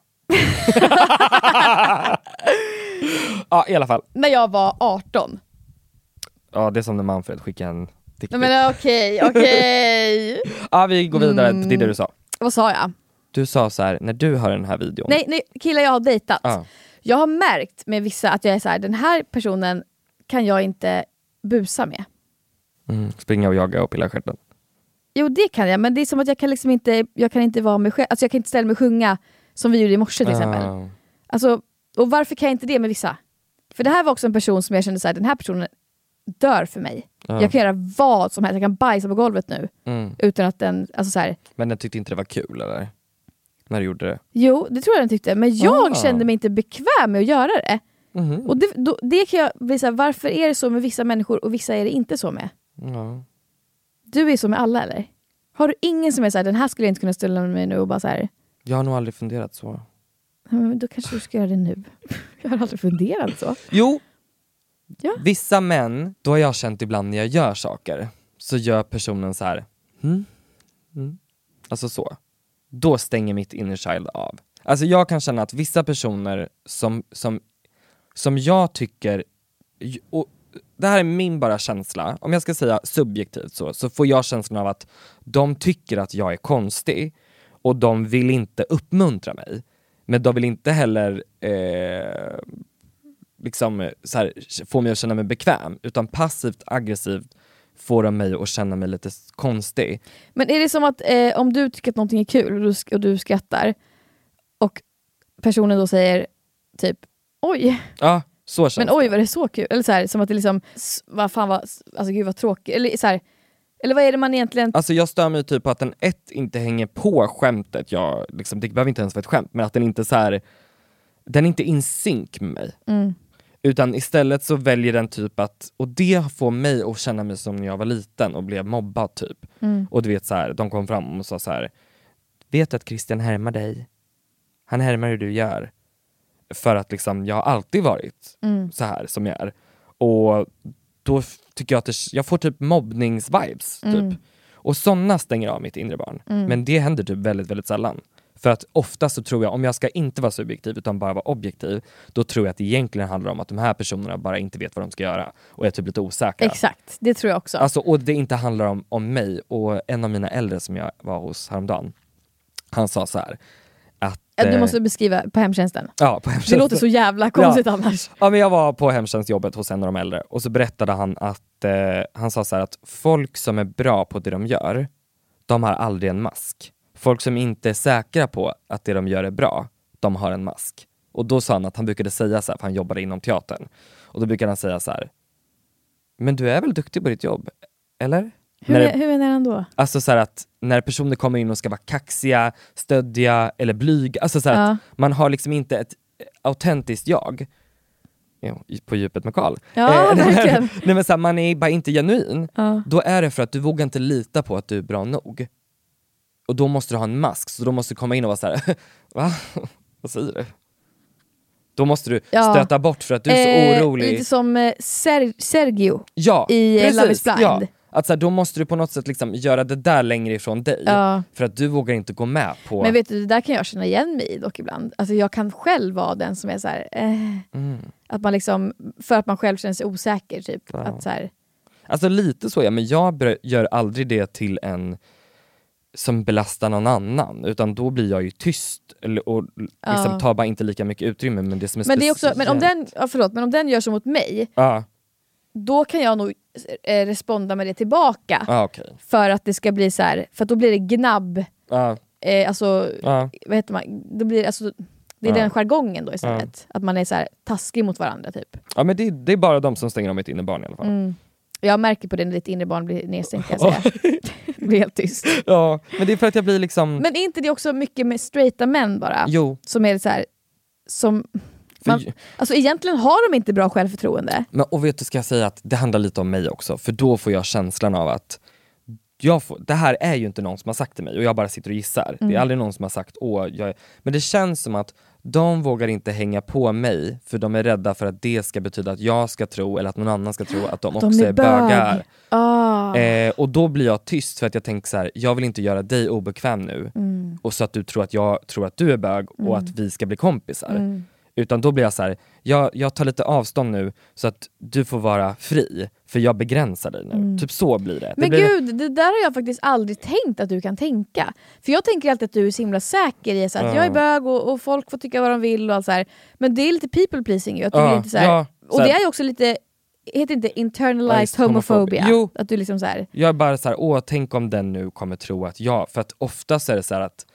Ja, i alla fall. När jag var 18. Ja, det är som när Manfred skickade en dickpic. Men okej. Ja, vi går vidare till det du sa. Vad sa jag? Du sa så här, när du hör den här videon. Nej, killar jag har dejtat. Jag har märkt med vissa att jag är så här, den här personen kan jag inte busa med. Springa och jaga och pilla stjärten. Jo, det kan jag, men det är som att jag kan inte vara mig själv. Alltså jag kan inte ställa mig och sjunga som vi gjorde i morse till exempel. Alltså, och varför kan jag inte det med vissa? För det här var också en person som jag kände så här, den här personen dör för mig. Jag kan göra vad som helst, jag kan bajsa på golvet nu. Utan att den, alltså så här. Men den tyckte inte det var kul, eller? När du gjorde det? Jo, det tror jag den tyckte. Men jag kände mig inte bekväm med att göra det. Och det kan jag bli så här, varför är det så med vissa människor och vissa är det inte så med? Du är så med alla, eller? Har du ingen som är så här, den här skulle jag inte kunna ställa med mig nu och bara så här. Jag har nog aldrig funderat så. Men då kanske du ska göra det nu. Jag har aldrig funderat så. Jo. Ja. Vissa män, då har jag känt ibland när jag gör saker, så gör personen så här. Alltså så. Då stänger mitt inner child av. Alltså jag kan känna att vissa personer som jag tycker, och det här är min bara känsla, om jag ska säga subjektivt så får jag känslan av att de tycker att jag är konstig och de vill inte uppmuntra mig. Men de vill inte heller liksom så här, få mig att känna mig bekväm, utan passivt aggressivt får de mig att känna mig lite konstig. Men är det som att om du tycker att någonting är kul och du skrattar och personen då säger typ oj. Ja, så känns men oj, var det så kul? Eller så här, som att det liksom vad fan var, alltså gud vad tråkigt. Eller så här, eller vad är det man egentligen... Alltså jag stör mig typ på att den inte hänger på skämtet. Jag, liksom, det behöver inte ens vara ett skämt, men att den inte så här, den är inte in sync med mig. Utan istället så väljer den typ att, och det får mig att känna mig som när jag var liten och blev mobbad typ. Och du vet så här, de kom fram och sa så här: vet du att Christian härmar dig? Han härmar hur du gör. För att liksom, jag har alltid varit så här som jag är. Och då tycker jag att jag får typ mobbningsvibes typ. Och sådana stänger av mitt inre barn. Men det händer typ väldigt, väldigt sällan. För att ofta så tror jag, om jag ska inte vara subjektiv utan bara vara objektiv, då tror jag att det egentligen handlar om att de här personerna bara inte vet vad de ska göra och är typ lite osäkra. Exakt, det tror jag också. Alltså, och det inte handlar om mig. Och en av mina äldre som jag var hos häromdagen, han sa så här att... Du måste beskriva på hemtjänsten. Ja, på hemtjänsten. Det låter så jävla konstigt annars. Ja, men jag var på hemtjänstjobbet hos en av de äldre och så berättade han att han sa så här att folk som är bra på det de gör, de har aldrig en mask. Folk som inte är säkra på att det de gör är bra, de har en mask. Och då sa han att han brukade säga så här, för han jobbade inom teatern. Och då brukade han säga så här: men du är väl duktig på ditt jobb, eller? Hur menar han då? Alltså så här att när personer kommer in och ska vara kaxiga, stöddiga eller blyga, alltså så här att man har liksom inte ett autentiskt jag. På djupet med Karl. Ja, verkligen. Nej, men så här, man är bara inte genuin. Då är det för att du vågar inte lita på att du är bra nog. Och då måste du ha en mask, så då måste du komma in och vara så här: va? Vad säger du? Då måste du stöta bort för att du är så orolig. Lite som Sergio i Love is Blind. Ja. Att så här, då måste du på något sätt liksom göra det där längre ifrån dig. För att du vågar inte gå med på... Men vet du, det där kan jag känna igen mig i dock ibland. Alltså jag kan själv vara den som är så här, att man liksom, för att man själv känner sig osäker typ. Ja. Att så här... Alltså lite så, ja, men jag gör aldrig det till en som belastar någon annan, utan då blir jag ju tyst och liksom tar bara inte lika mycket utrymme. Men det som är men det är också, men om den gör så mot mig, då kan jag nog responda med det tillbaka. Okay. För att det ska bli så här, för att då blir det gnabb. Alltså, vad heter man? Då blir alltså, det är den jargongen då istället. Att man är så här taskig mot varandra typ. Ja, men det är bara de som stänger om mitt innebarn i alla fall. Jag märker på det när ditt innebarn blir nedstängt, kan jag säga. Det blir helt tyst. Ja, men det är för att jag blir liksom... Men är inte det också mycket med straighta män bara? Jo. Som är så här, som... alltså egentligen har de inte bra självförtroende. Men, och vet du, ska jag säga att det handlar lite om mig också. För då får jag känslan av att det här är ju inte någon som har sagt till mig och jag bara sitter och gissar. Det är aldrig någon som har sagt men det känns som att de vågar inte hänga på mig för de är rädda för att det ska betyda att jag ska tro eller att någon annan ska tro att de också är bögar. Och då blir jag tyst för att jag tänker så här: jag vill inte göra dig obekväm nu och så att du tror att jag tror att du är bög och att vi ska bli kompisar. Utan då blir jag så här: jag tar lite avstånd nu så att du får vara fri, för jag begränsar dig nu. Typ så blir det. Men gud, det där har jag faktiskt aldrig tänkt att du kan tänka. För jag tänker alltid att du är så himla säker i så att jag är bög och folk får tycka vad de vill och allt så här. Men det är lite people pleasing ju. Att du är lite så här, och det är ju också lite, heter inte internalized homophobia? Jo. Att du liksom så här... Jag är bara så här: tänk om den nu kommer tro att för att oftast är det så här att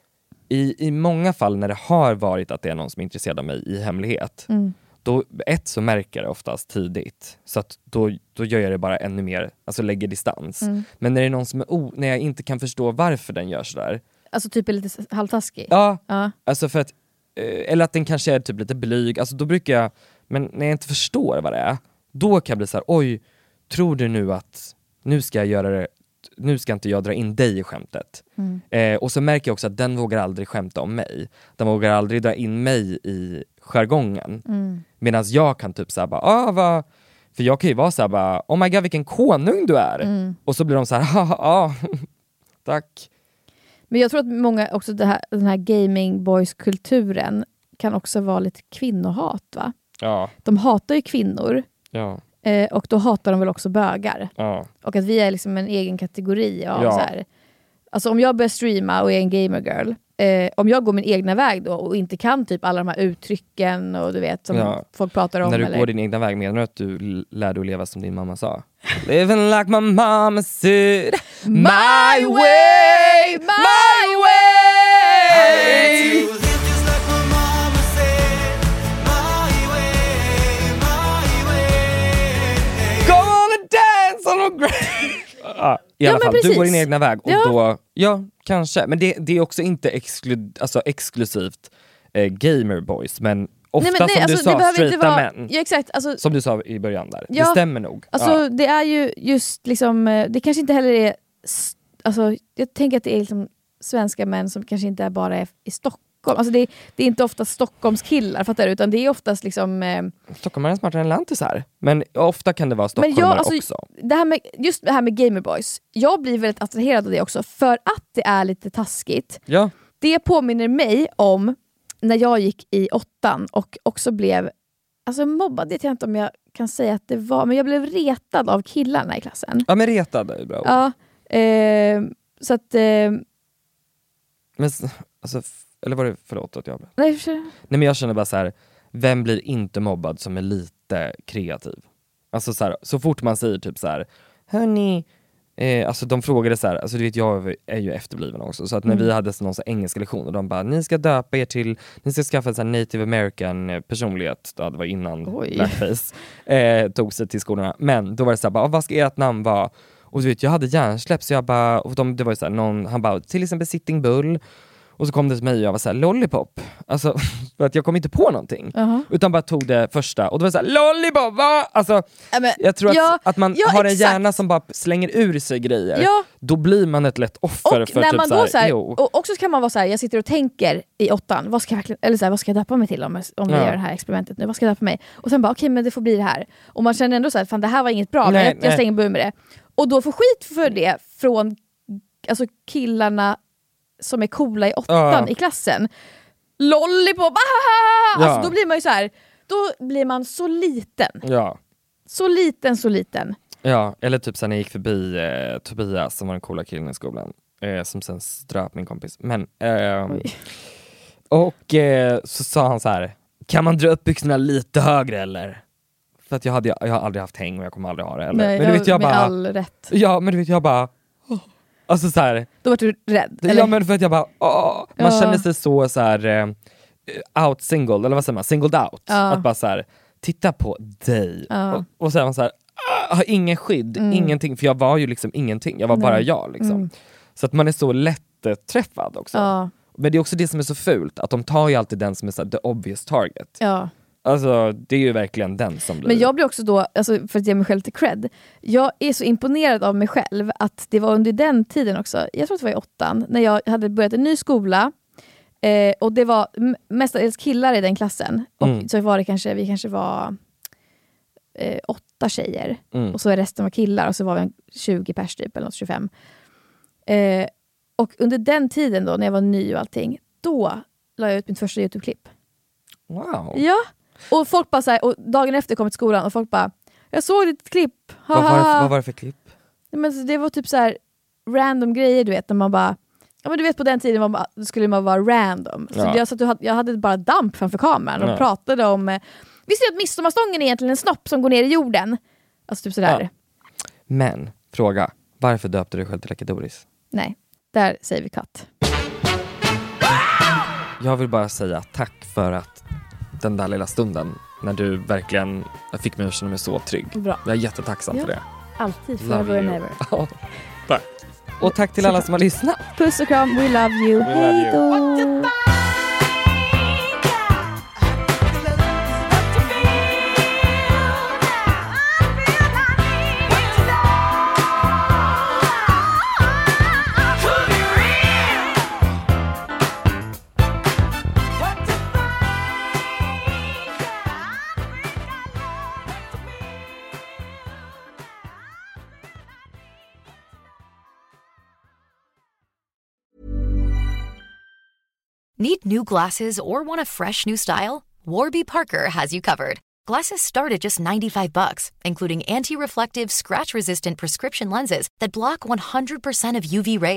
i många fall när det har varit att det är någon som är intresserad av mig i hemlighet, då så märker jag det oftast tidigt, så att då gör jag det bara ännu mer, alltså lägger distans. Men när det är någon som är när jag inte kan förstå varför den gör sådär, alltså typ är lite halvtaskig. Alltså för att eller att den kanske är typ lite blyg, alltså då brukar jag, men när jag inte förstår vad det är, då kan jag bli så här: oj, tror du nu att nu ska jag göra det, nu ska inte jag dra in dig i skämtet. Och så märker jag också att den vågar aldrig skämta om mig. Den vågar aldrig dra in mig i jargongen. Medan jag kan typ såhär bara, för jag kan ju vara såhär bara, oh my god vilken konung du är. Och så blir de såhär, tack. Men jag tror att många också den här gaming boys kulturen kan också vara lite kvinnohat, va? Ja. De hatar ju kvinnor. Ja. Och då hatar de väl också bögar. Ja. Och att vi är liksom en egen kategori av så här, Alltså om jag börjar streama och är en gamer girl, om jag går min egna väg då och inte kan typ alla de här uttrycken och du vet som folk pratar om. När du går din egna väg, menar du att du lär dig att leva som din mamma sa? Living like my mama said, my way, my way. Go on and dance on a grave. I alla fall, du går din egna väg och då, kanske. Men det är också inte exklusivt gamer boys, men ofta som du sa, straighta män. Ja, exakt. Alltså, som du sa i början där. Det stämmer nog. Alltså det är ju just liksom, det kanske inte heller är, alltså jag tänker att det är liksom svenska män som kanske inte bara är i Stockholm. Alltså det är inte ofta Stockholms killar, fattar du? Utan det är oftast liksom... Stockholm är smartare än lantis här. Men ofta kan det vara stockholmare också. Just det här med gamerboys. Jag blir väldigt attraherad av det också. För att det är lite taskigt. Ja. Det påminner mig om när jag gick i 8:an och också blev... Alltså mobbad, det vet jag inte om jag kan säga att det var. Men jag blev retad av killarna i klassen. Ja, men retad är bra. Ja. Så att... Men alltså... Eller var det, förlåt att jag... Nej, men jag känner bara så här, vem blir inte mobbad som är lite kreativ? Alltså så här, så fort man säger typ så här, hörni, alltså de frågade så här, alltså du vet, jag är ju efterbliven också, så att när vi hade någon så engelska lektion och de bara, ni ska döpa er till, ni ska skaffa en så här native american personlighet, då det var innan blackface tog sig till skolorna, men då var det så här, bara, vad ska ert namn vara? Och du vet, jag hade hjärnsläpp, så jag bara, och det var ju så här, han bara, till exempel Sitting Bull. Och så kom det till mig och jag var såhär, lollipop. Alltså, för att jag kom inte på någonting. Utan bara tog det första. Och då var det såhär, lollipop, va? Alltså, jag tror att man har en hjärna som bara slänger ur sig grejer. Ja. Då blir man ett lätt offer och för när typ man då såhär, och också kan man vara såhär, jag sitter och tänker i 8:an, vad ska jag döpa mig till om vi gör det här experimentet nu? Vad ska jag döpa mig? Och sen bara, okej, men det får bli det här. Och man känner ändå såhär, fan det här var inget bra, men jag stänger börja med det. Och då får skit för det från alltså killarna som är coola i 8:an i klassen. Lollipop! Alltså då blir man ju så här, då blir man så liten. Ja. Så liten. Ja, eller typ så när jag gick förbi Tobias som var den coola killen i skolan, som sen ströp min kompis. Men så sa han så här, kan man dra upp byxorna lite högre eller? För att jag har aldrig haft häng och jag kommer aldrig ha det eller. Nej, men du vet, jag med bara, all rätt. Ja, men du vet, jag bara alltså så här, då var du rädd? Eller? Ja, men för att jag bara man känner sig så här out single, eller vad säger man? Singled out. Att bara så här, titta på dig. Och så är man så här, har ingen skydd, ingenting. För jag var ju liksom ingenting, jag var bara jag liksom. Så att man är så lätt träffad också. Men det är också det som är så fult, att de tar ju alltid den som är så här, the obvious target. Alltså det är ju verkligen den som blir... Men jag blir också då, alltså, för att ge mig själv till cred, jag är så imponerad av mig själv att det var under den tiden också, jag tror att det var i 8:an, när jag hade börjat en ny skola och det var mestadels killar i den klassen. Och så var det vi kanske var 8 tjejer och så resten var killar och så var vi 20 pers typ, eller något 25. Och under den tiden då, när jag var ny och allting, då la jag ut mitt första YouTube-klipp. Wow. Ja. Och folk bara så här, och dagen efter kom till skolan och folk bara, jag såg ditt klipp. Vad var det för klipp? Men det var typ så här random grejer, du vet, när man bara, ja men du vet på den tiden skulle man vara random. Så jag hade bara damp framför kameran och pratade om, visste du att midsommarstången är egentligen en snopp som går ner i jorden? Alltså typ sådär. Men, fråga, varför döpte du själv till Lucky Doris? Nej, där säger vi katt. Jag vill bara säga tack för att den där lilla stunden när du verkligen fick mig att känna mig så trygg. Bra. Jag är jättetacksam för det. Alltid, forever and ever. Tack. Och tack till alla som har lyssnat. Puss och kram, we love you. Hej då! Need new glasses or want a fresh new style? Warby Parker has you covered. Glasses start at just $95, including anti-reflective, scratch-resistant prescription lenses that block 100% of UV rays.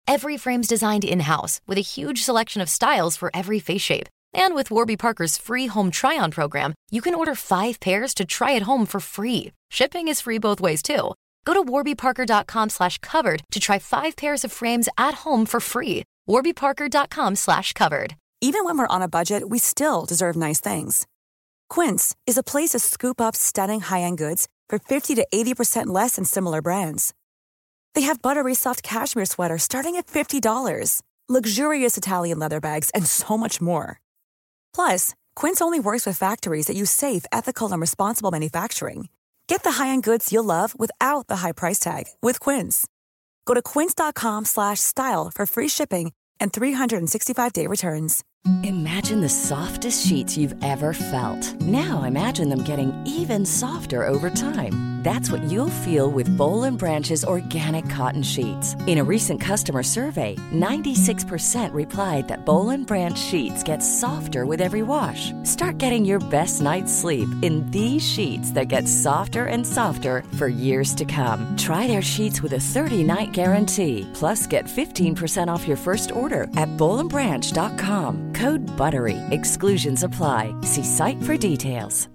Every frame's designed in-house with a huge selection of styles for every face shape. And with Warby Parker's free home try-on program, you can order 5 pairs to try at home for free. Shipping is free both ways, too. Go to warbyparker.com/covered to try 5 pairs of frames at home for free. warbyparker.com/covered. Even when we're on a budget, we still deserve nice things. Quince is a place to scoop up stunning high-end goods for 50 to 80% less than similar brands. They have buttery soft cashmere sweaters starting at $50, luxurious Italian leather bags, and so much more. Plus, Quince only works with factories that use safe, ethical, and responsible manufacturing. Get the high-end goods you'll love without the high price tag with Quince. Go to quince.com/style for free shipping and 365-day returns. Imagine the softest sheets you've ever felt. Now imagine them getting even softer over time. That's what you'll feel with Boll & Branch's organic cotton sheets. In a recent customer survey, 96% replied that Boll & Branch sheets get softer with every wash. Start getting your best night's sleep in these sheets that get softer and softer for years to come. Try their sheets with a 30-night guarantee. Plus, get 15% off your first order at bollandbranch.com. Code BUTTERY. Exclusions apply. See site for details.